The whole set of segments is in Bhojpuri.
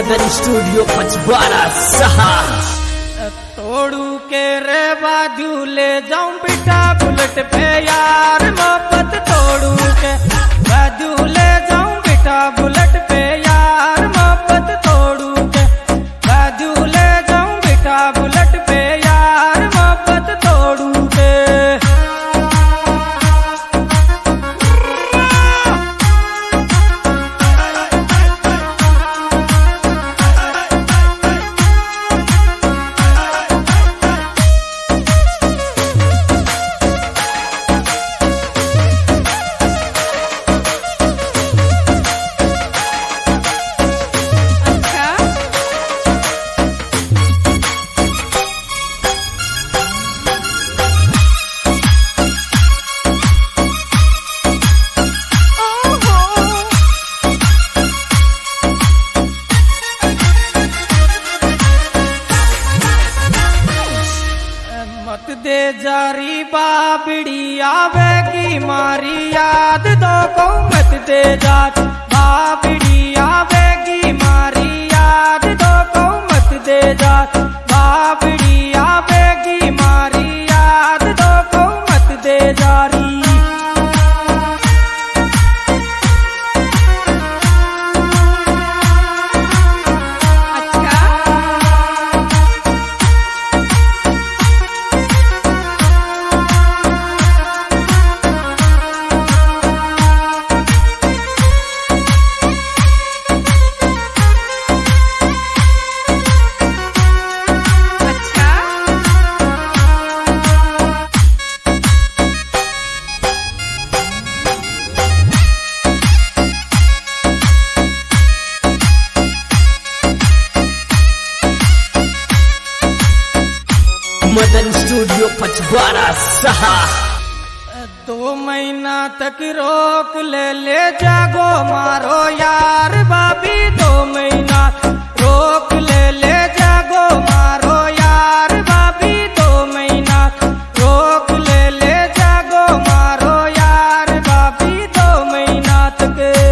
मदन स्टूडियो पचवाड़ा सहा। तोड़ू के रे बाजू ले जाऊं बेटा बुलेट पे यार मोहब्बत तोड़ू के बाजू ले जाऊं बेटा बुलेट पे यार मोहब्बत तोड़ू के बाजू ले जाऊं बेटा बुलेट पे यार मोहब्बत तोड़ू के। मत दे जारी बाबड़ी आवेगी मारी याद दो को मत दे जारी बाबड़ी आवेगी मारी याद दो को मत दे जारी बाबड़ी आवेगी मारी याद दो को मत दे जारी। मदन स्टूडियो पचवाड़ा सहा। 2 महीना तक रोक ले जागो मारो यार बाबी 2 महीना रोक ले जागो मारो यार बाबी 2 महीना रोक ले जागो मारो यार बाबी 2 महीना तक।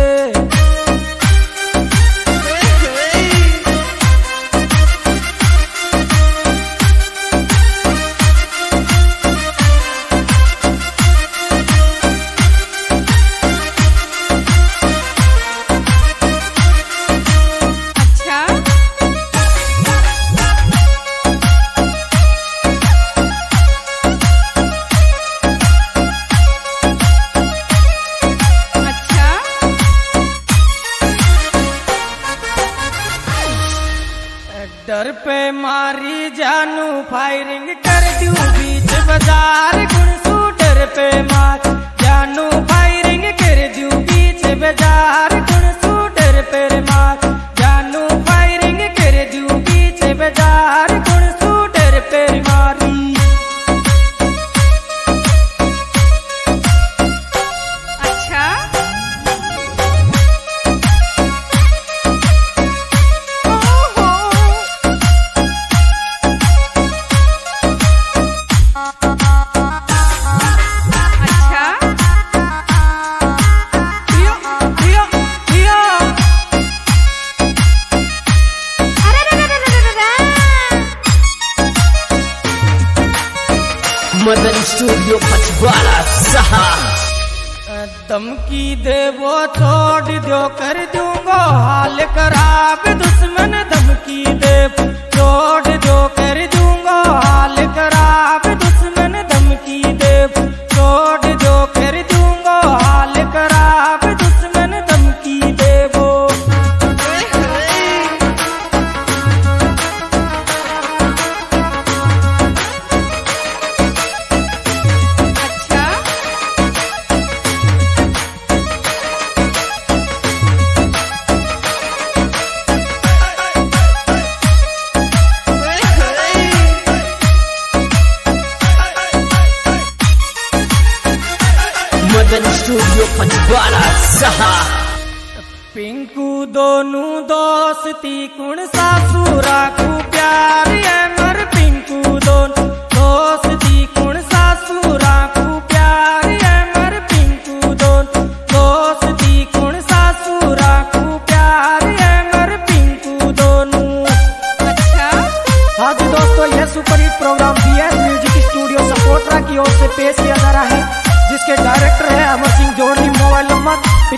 डर पे मारी जानू फायरिंग कर दूं बीच बाजार गुणसू डर पे मार जानू फायरिंग कर दूं बीच बाजार गुणसू डर पे मार जानू फायरिंग कर दूं बीच बाजार गुणसू डर पे मारी। मदन स्टूडियो पचवाड़ा सहा। धमकी दे वो छोड़ दो कर दूंगा हाल खराब दुश्मन धमकी दे छोड़ दो कर दूंगा हाल खराब दुश्मन धमकी दे छोड़ दो कर दूंगा हाल खराब दुश्मन धमकी दे वो। मदन स्टूडियो पचवाड़ा सहा। पिंकू दोनों दोस्ती कुण सासुरा को प्यार है मर पिंकू दोनों दोस्ती कुण सासुरा को प्यार है मर पिंकू दोनों दोस्ती कुण सासुरा को प्यार है मर पिंकू दोनों। पेश किया जा रहा है, जिसके डायरेक्टर है अमर सिंह जोड़ली। मोबाइल नंबर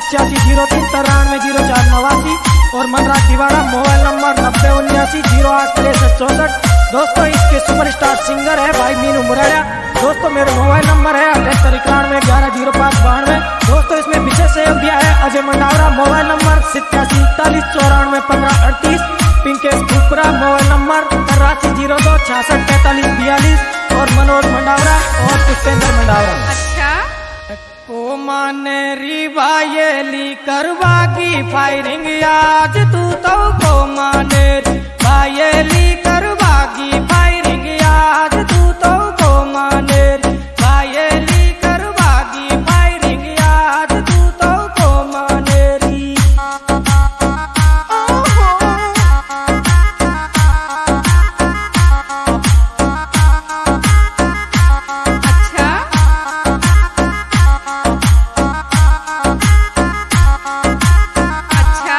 8503930489 और मनराज तिवाड़ा। Mobile number 9079086364। दोस्तों इसके सुपरस्टार सिंगर है भाई मीनू मुराया। दोस्तों मेरे मोबाइल नंबर है 7891110592। दोस्तों इसमें विशेष सहयोग दिया है Ajay Mandawara. Mobile number 8741941538। Pinkesh Khupra. Mobile number 8302664342 और मनोज मंडावरा और पुष्पेंद्र मंडावरा। अच्छा को माने रिवायली करवागी फायरिंग आज तू तो को माने रिवायली करवागी फायरिंग आज तू तो को माने रिवायली करवागी फायरिंग आज तू तो को माने री। अच्छा अच्छा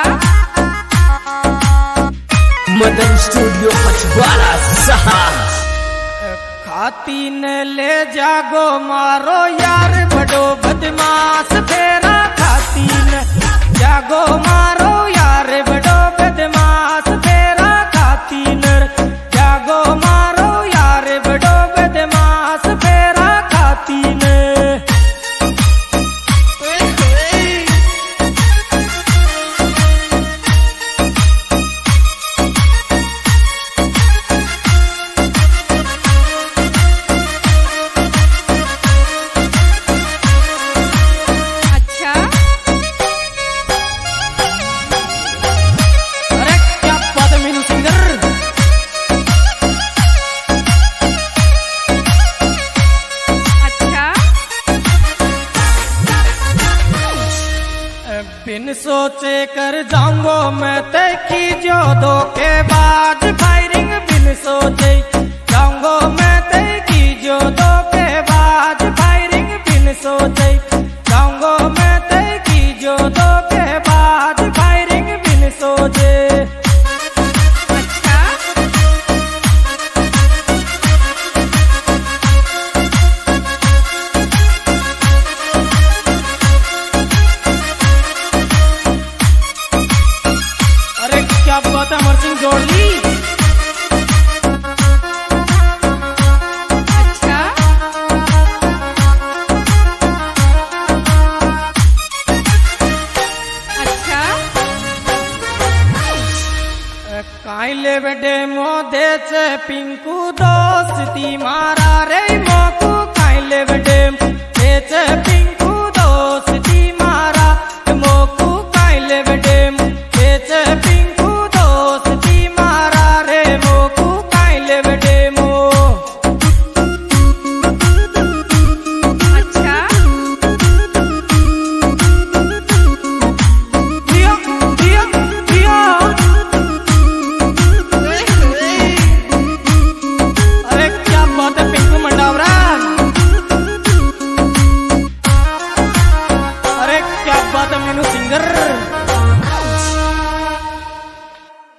मदन स्टूडियो पचवाड़ा साहब। खाती ने ले जागो मारो यार बड़ो बदमाश फेरा। खाती ने जागो मारो यार बड़ो बदमाश फेरा। खाती ने जागो मारो यार बड़ो बदमाश फेरा। खाती ने अच्छा अरे क्या बात है मीनू सिंगर। अच्छा बिन सोचे कर जाऊंगो मैं देखी जो धोखेबाज फायरिंग। बिन सोचे जाऊंगो मैं देखी जो धोखेबाज फायरिंग। बिन सोचे जाऊंगो मैं देखी जो धोखेबाज फायरिंग। बिन सोचे अच्छा अरे क्या बात है अमर सिंह जोड़ली। अच्छा अच्छा काइले बेटे मोदे से पिंकू दोस्ती मारा रे मोकू। काइले बेटे से पिंकू दोस्ती मारा मोकू। काइले बेटे से पिंकू दोस्ती मारा रे मोकू। काइले बेटे मो अच्छा दिया दिया दिया। अरे क्या बात है पिंकू मंडावरा। अरे क्या बात है मीनू सिंगर।